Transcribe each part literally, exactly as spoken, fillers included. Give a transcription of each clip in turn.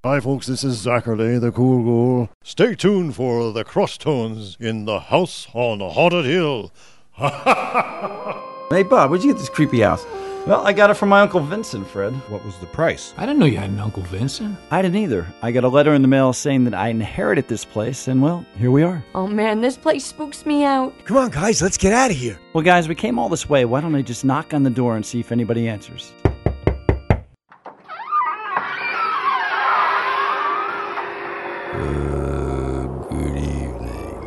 Hi folks, this is Zachary, the cool ghoul. Stay tuned for the Cross Tones in the House on Haunted Hill. Hey Bob, where'd you get this creepy house? Well, I got it from my Uncle Vincent, Fred. What was the price? I didn't know you had an Uncle Vincent. I didn't either. I got a letter in the mail saying that I inherited this place, and well, here we are. Oh man, this place spooks me out. Come on, guys, let's get out of here. Well, guys, we came all this way. Why don't I just knock on the door and see if anybody answers? Good evening.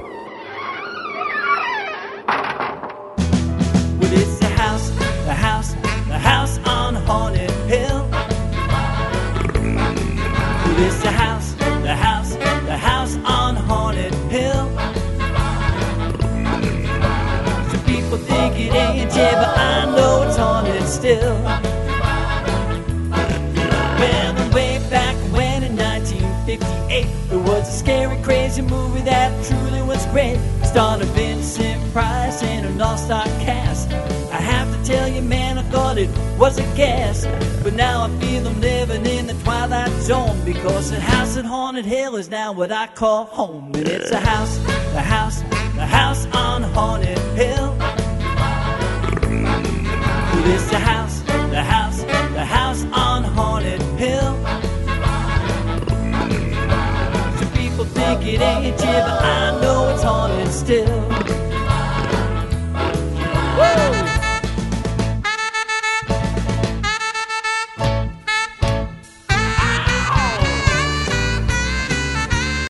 Well, it's the house, the house, the house on Haunted Hill. Well, it's the house, the house, the house on Haunted Hill. Some people think it ain't, yeah, but I know it's haunted still. Well, the way back when in nineteen fifty-eight, it was a scary, crazy movie that truly was great. Starred Vincent Price and an all-star cast. I have to tell you, man, I thought it was a gas, but now I feel I'm living in the Twilight Zone, because the house at Haunted Hill is now what I call home. And it's a house, the house, the house on Haunted Hill. It's the house, the house, the house on Haunted Hill. Some people think it ain't, yeah, but I know it's haunted still.